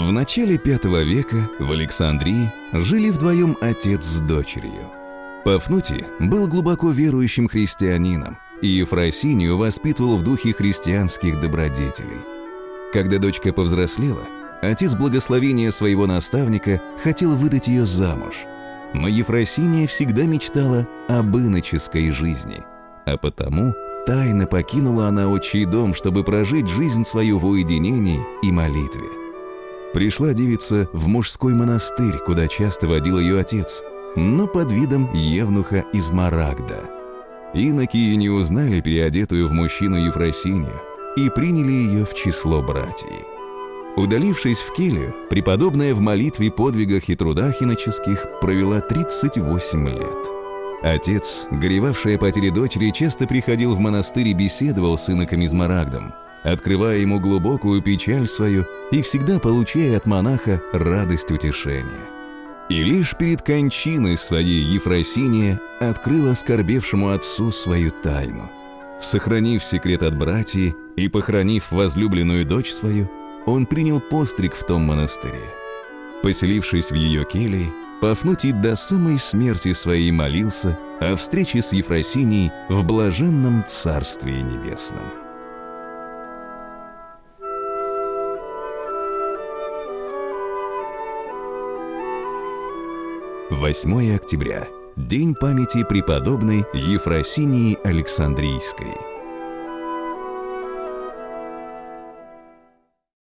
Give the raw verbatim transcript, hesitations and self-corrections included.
В начале пятого века в Александрии жили вдвоем отец с дочерью. Пафнутий был глубоко верующим христианином, и Ефросинию воспитывал в духе христианских добродетелей. Когда дочка повзрослела, отец благословения своего наставника хотел выдать ее замуж. Но Ефросиния всегда мечтала об иноческой жизни, а потому тайно покинула она отчий дом, чтобы прожить жизнь свою в уединении и молитве. Пришла девица в мужской монастырь, куда часто водил ее отец, но под видом евнуха из Марагда. Иноки не узнали переодетую в мужчину Ефросинию и приняли ее в число братьев. Удалившись в келью, преподобная в молитве, подвигах и трудах иноческих провела тридцать восемь лет. Отец, горевавший о потере дочери, часто приходил в монастырь и беседовал с иноком из Марагдом, открывая ему глубокую печаль свою и всегда получая от монаха радость утешения. И лишь перед кончиной своей Ефросиния открыла оскорбевшему отцу свою тайну. Сохранив секрет от братьев и похоронив возлюбленную дочь свою, он принял постриг в том монастыре. Поселившись в ее келье, Пафнутий до самой смерти своей молился о встрече с Ефросинией в блаженном Царстве Небесном. восьмое октября. День памяти преподобной Ефросинии Александрийской.